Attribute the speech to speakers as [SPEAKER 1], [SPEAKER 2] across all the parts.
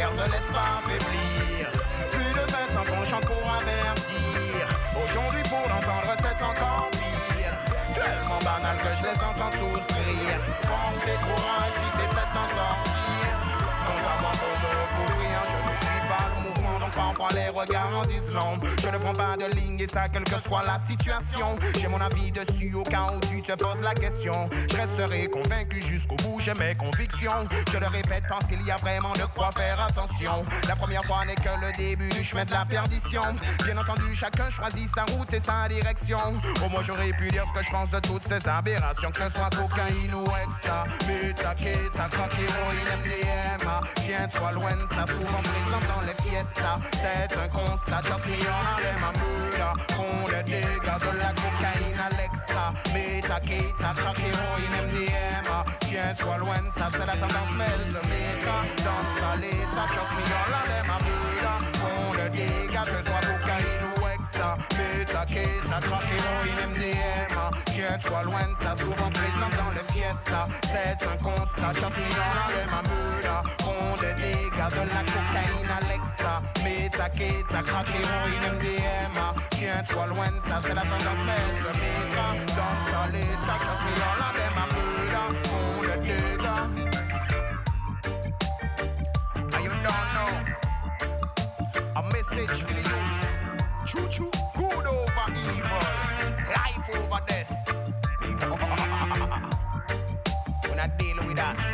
[SPEAKER 1] Merde, ne laisse pas affaiblir. Plus de 25 ans, je chante pour avertir. Aujourd'hui pour l'entendre c'est encore pire. Tellement banal que je les entends tous rire. Force et courage si t'essaies de t'en sortir. Contrairement pour me couvrir, je ne suis pas le mouvement. Donc parfois les regards en disent long. Je ne prends pas de ligne et ça quelle que soit la situation. J'ai mon avis dessus au cas où tu te poses la question. Je resterai convaincu jusqu'au bout, j'ai mes convictions. Je le répète parce qu'il y a vraiment de quoi faire attention. La première fois n'est que le début du chemin de la perdition. Bien entendu chacun choisit sa route et sa direction. Au moins j'aurais pu dire ce que je pense de toutes ces aberrations. Que ce soit cocaïne ou extra, Meta, Keta, crack, héroïne, MDMA. Tiens-toi loin de ça, souvent présent dans les fiestas. C'est un constat, just me on allait ma moula. Font le dégât de la cocaïne à l'extra. Meta, Keta, crack, héroïne, MDMA. Tiens-toi loin de ça, c'est la tendance, mais le méta. Dans sa l'état, just me on allait ma moula. Font le dégât, que ce soit cocaïne ou extra. Meta, Keta, crack, héroïne, MDMA. Tiens-toi loin de ça, souvent présent dans les fiestas. C'est un constat, just me on allait ma moula. Font des dégâts de la cocaïne à l'extra. Meta, Keta, crack, héroïne, MDMA. Tiens-toi loin de ça, c'est la tendance, mais le méta. Dans sa l'état, just me on allait ma moula. Font des dégâts. And you don't know. A message for the youth. Choo-choo, good over evil. Life over death. We're not dealing with that.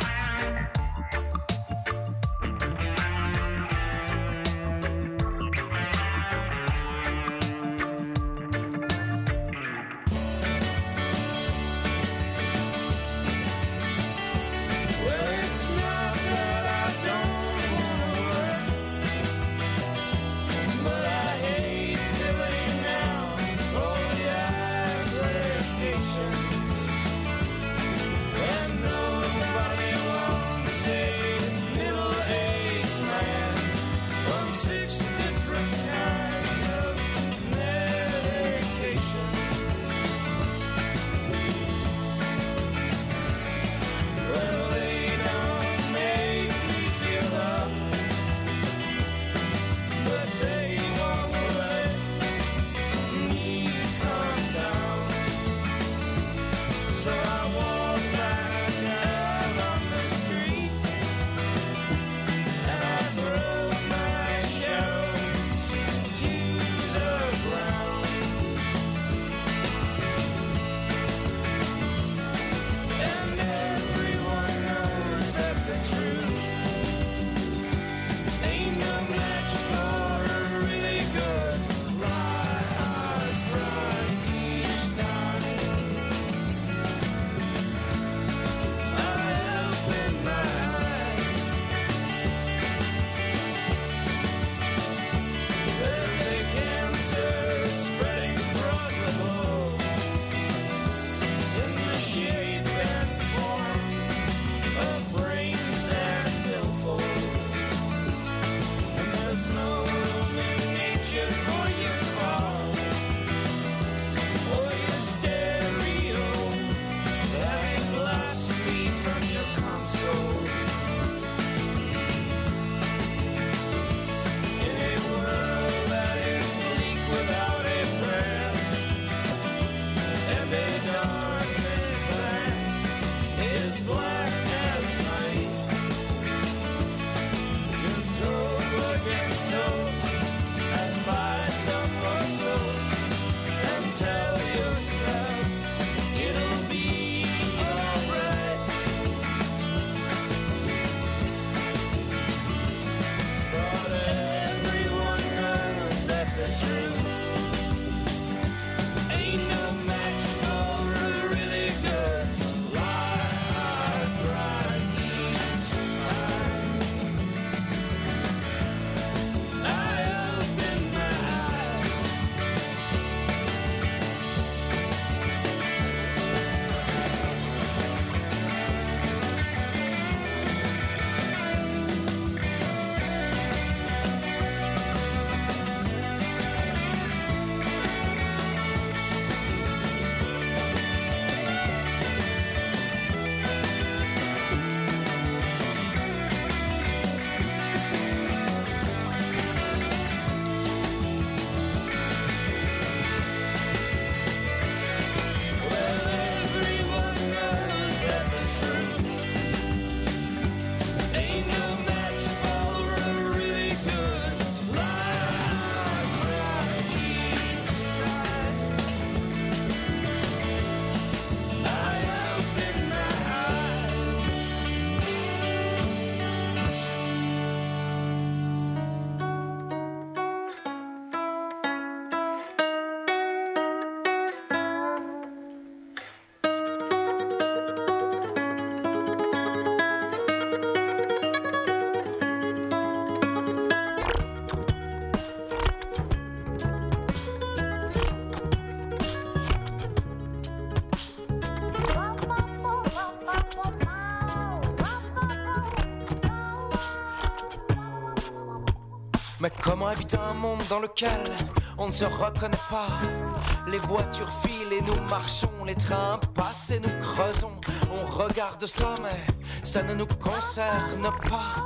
[SPEAKER 2] Mais comment habiter un monde dans lequel on ne se reconnaît pas? Les voitures filent et nous marchons, les trains passent et nous creusons. On regarde ça mais ça ne nous concerne pas.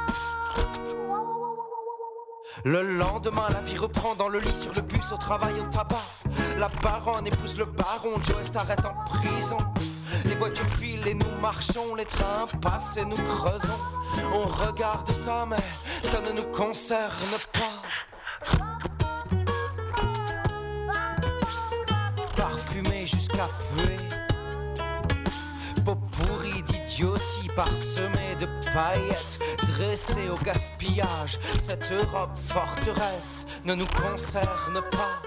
[SPEAKER 2] Le lendemain, la vie reprend dans le lit, sur le bus, au travail, au tabac. La baronne épouse le baron, Joe s'arrête en prison. Les voitures filent et nous marchons, les trains passent et nous creusons. On regarde ça, mais ça ne nous concerne pas. Parfumé jusqu'à puer, peau pourrie d'idiotie parsemée de paillettes, dressée au gaspillage. Cette Europe forteresse ne nous concerne pas.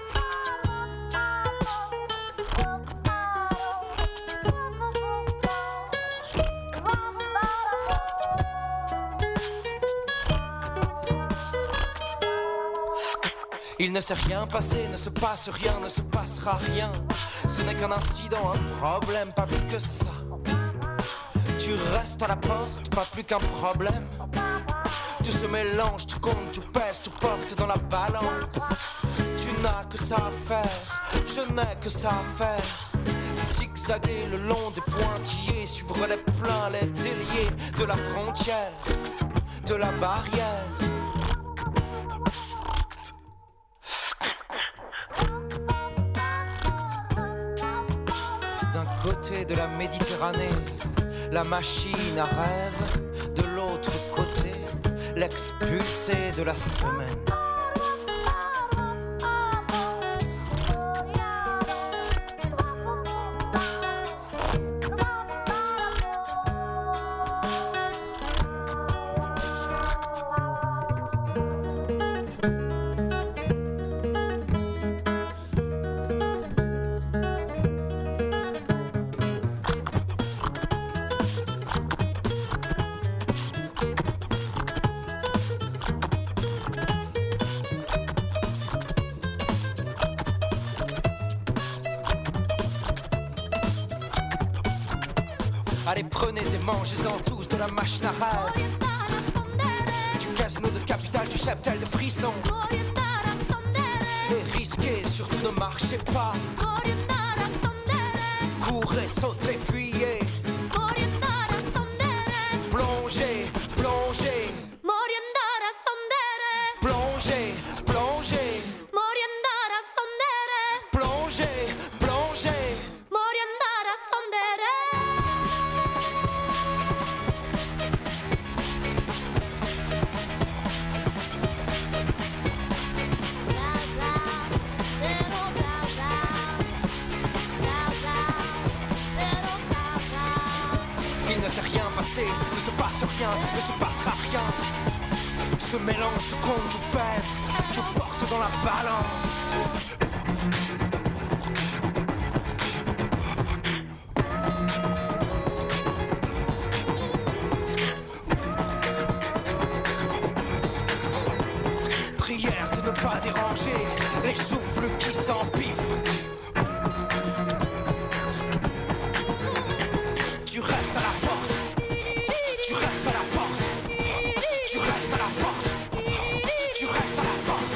[SPEAKER 2] Il ne s'est rien passé, ne se passe rien, ne se passera rien. Ce n'est qu'un incident, un problème, pas plus que ça. Tu restes à la porte, pas plus qu'un problème. Tout se mélange, tout compte, tout pèse, tout porte dans la balance. Tu n'as que ça à faire, je n'ai que ça à faire. Zigzaguer le long des pointillés, suivre les pleins, les déliés de la frontière, de la barrière. D'un côté de la Méditerranée, la machine à rêve. De l'autre côté, l'expulsé de la semaine. Allez, prenez et mangez-en tous de la machine à rêve. Du casino de capitale, du cheptel de frissons. Et risquez, surtout ne marchez pas. Courez, sautez, fuyez. Plongez, plongez. Plongez, plongez. Plongez, plongez. Il ne s'est rien passé, ne se passe rien, ne se passera rien. Tout se mélange, tout compte, tout pèse, tout porte dans la balance. Prière de ne pas déranger les souffles qui s'empiffent. Tu restes à la porte, tu restes à la porte, tu restes à la porte, tu restes à la porte.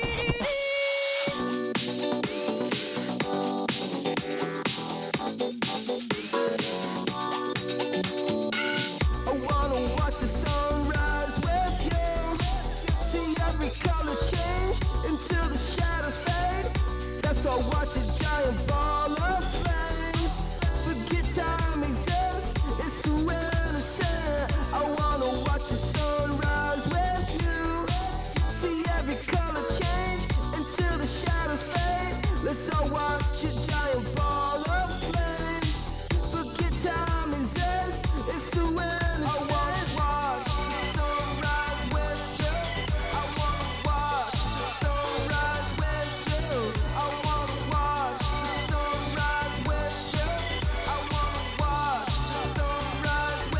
[SPEAKER 3] I wanna watch the sunrise with you. See every color change until the shadows fade. That's why I watch this giant ball of flame. Forget time exists, it's so innocent. I wanna watch the sunrise with you. See every color change until the shadows fade. Let's all watch this giant ball of flame. Forget time exists, it's so innocent. I wanna watch the sunrise with you. I wanna watch the sunrise with you. I wanna watch the sunrise with you. I wanna watch the sunrise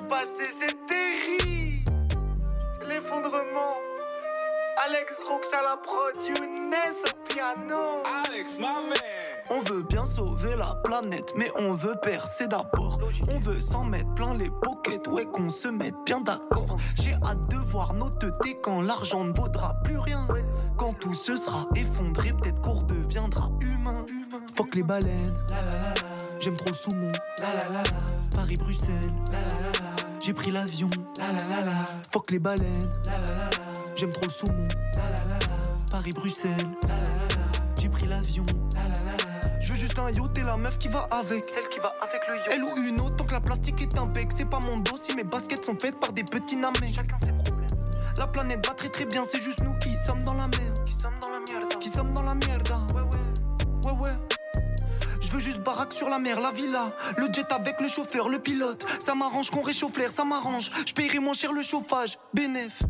[SPEAKER 4] passé, c'est terrible. C'est l'effondrement. Alex Rox à la prod, Younes au piano.
[SPEAKER 5] Alex, ma mère.
[SPEAKER 6] On veut bien sauver la planète, mais on veut percer d'abord. On veut s'en mettre plein les pockets, ouais qu'on se mette bien d'accord. J'ai hâte de voir nos teutés quand l'argent ne vaudra plus rien. Quand tout se sera effondré, peut-être qu'on redeviendra humain. Fuck les baleines, j'aime trop le saumon. Paris-Bruxelles, j'ai pris l'avion. Fuck les baleines, j'aime trop le saumon. Paris-Bruxelles, j'ai pris l'avion. Je veux juste un yacht et la meuf qui va avec.
[SPEAKER 7] Celle qui va avec le yacht.
[SPEAKER 6] Elle ou une autre, tant que la plastique est un bec. C'est pas mon dos si mes baskets sont faites par des petits namecs.
[SPEAKER 7] Chacun ses problèmes.
[SPEAKER 6] La planète va très très bien, c'est juste nous qui sommes dans la merde.
[SPEAKER 7] Qui sommes dans la merde.
[SPEAKER 6] Qui sommes dans la merde.
[SPEAKER 7] Ouais.
[SPEAKER 6] Ouais. Je veux juste baraque sur la mer, la villa. Le jet avec le chauffeur, le pilote. Ça m'arrange qu'on réchauffe l'air, ça m'arrange. Je paierai moins cher le chauffage, bénéf.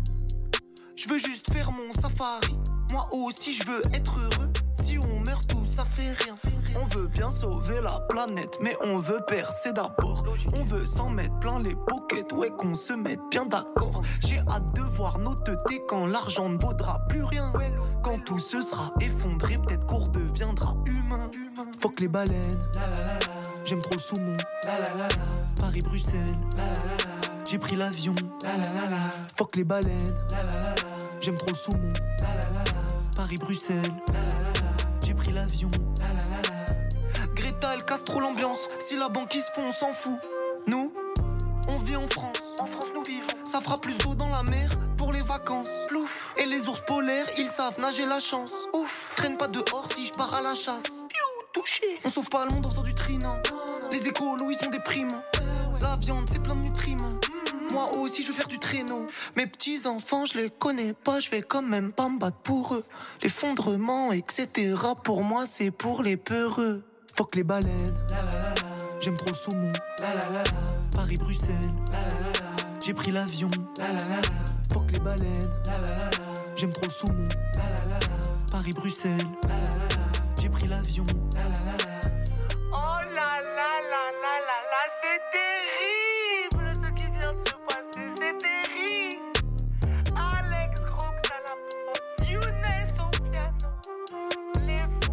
[SPEAKER 6] Je veux juste faire mon safari. Moi aussi je veux être heureux. Si on meurt tout ça fait rien. On veut bien sauver la planète, mais on veut percer d'abord. On veut s'en mettre plein les pockets, ouais qu'on se mette bien d'accord. J'ai hâte de voir nos teutés quand l'argent ne vaudra plus rien. Quand tout se sera effondré, peut-être qu'on redeviendra humain. Fuck les baleines, j'aime trop le saumon. Paris-Bruxelles, j'ai pris l'avion. Fuck les baleines, j'aime trop le saumon. Paris-Bruxelles, j'ai pris l'avion. Greta, elle casse trop l'ambiance. Si la banquise se fond, on s'en fout. Nous, on vit en France.
[SPEAKER 7] En France, nous vivons.
[SPEAKER 6] Ça fera plus d'eau dans la mer pour les vacances. Plouf. Et les ours polaires, ils savent nager la chance. Ouf. Traîne pas dehors si je pars à la chasse.
[SPEAKER 7] Touché.
[SPEAKER 6] On sauve pas le monde en faisant du tri, non. Les écolos, ils sont déprimants. La viande, c'est plein de nutriments. Moi aussi, je veux faire du traîneau. Mes petits enfants, je les connais pas. Je vais quand même pas me battre pour eux. L'effondrement, etc. Pour moi, c'est pour les peureux. Fuck les baleines, j'aime trop le saumon. Paris-Bruxelles, j'ai pris l'avion. Fuck les baleines, j'aime trop le saumon. Paris-Bruxelles, j'ai pris l'avion.
[SPEAKER 4] Oh là là là là là là, c'est terrible ce qui vient de se passer, c'est terrible. Alex Rox à la prod, Younes au piano, les fous.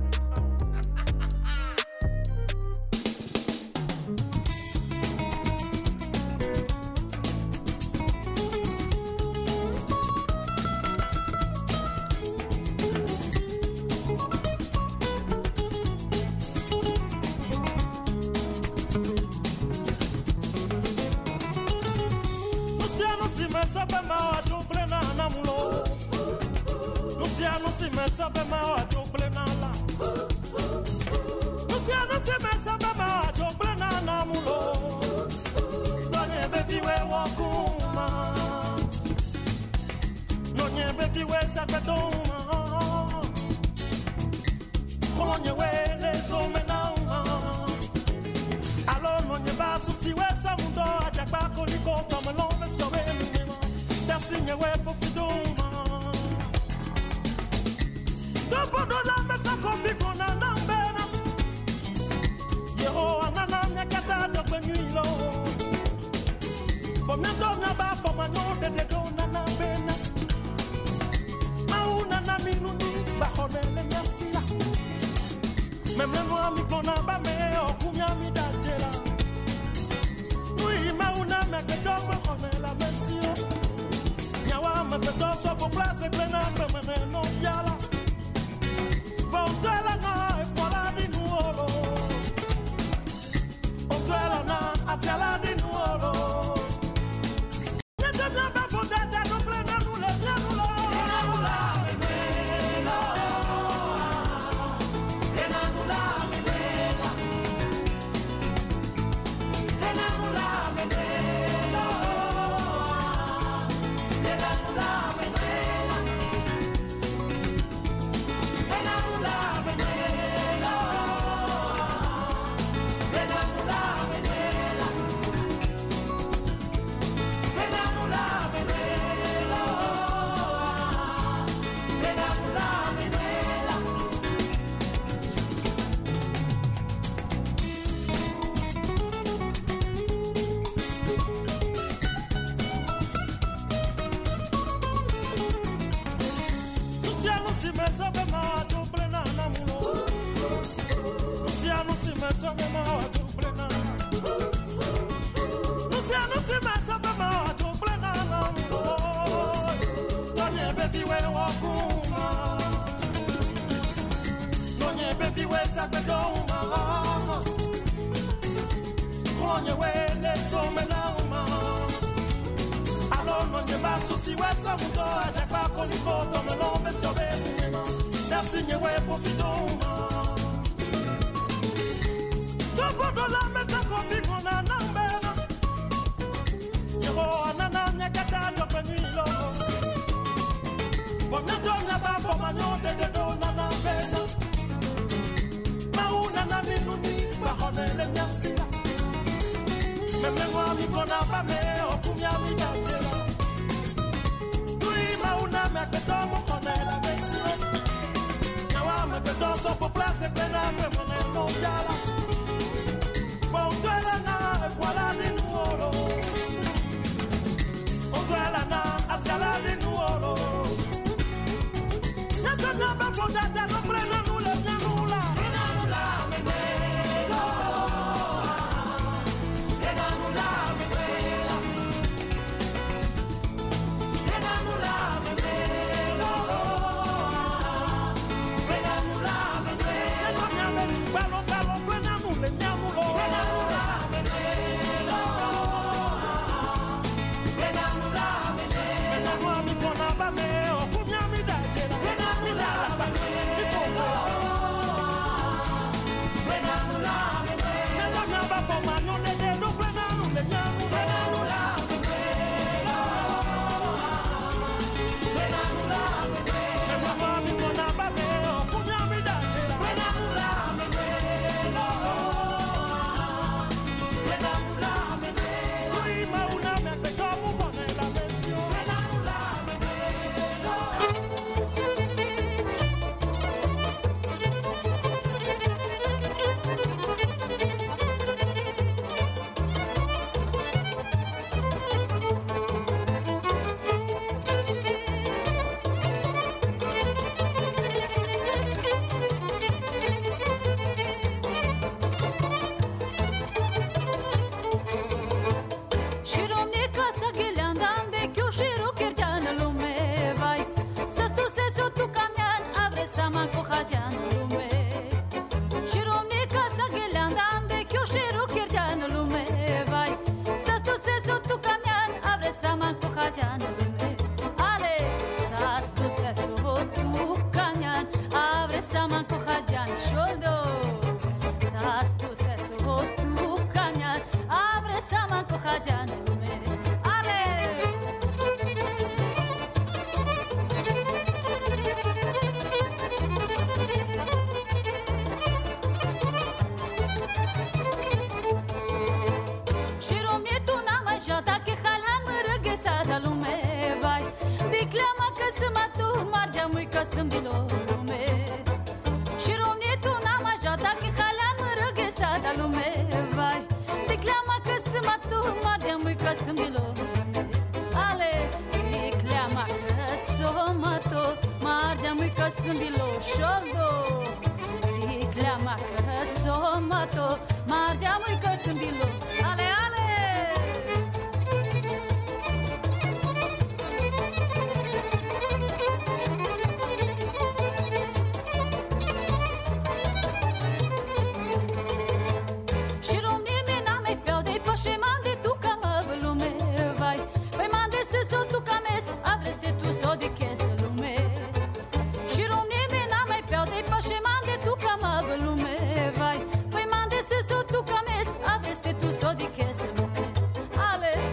[SPEAKER 5] Reclama că s-o mato, mar de-a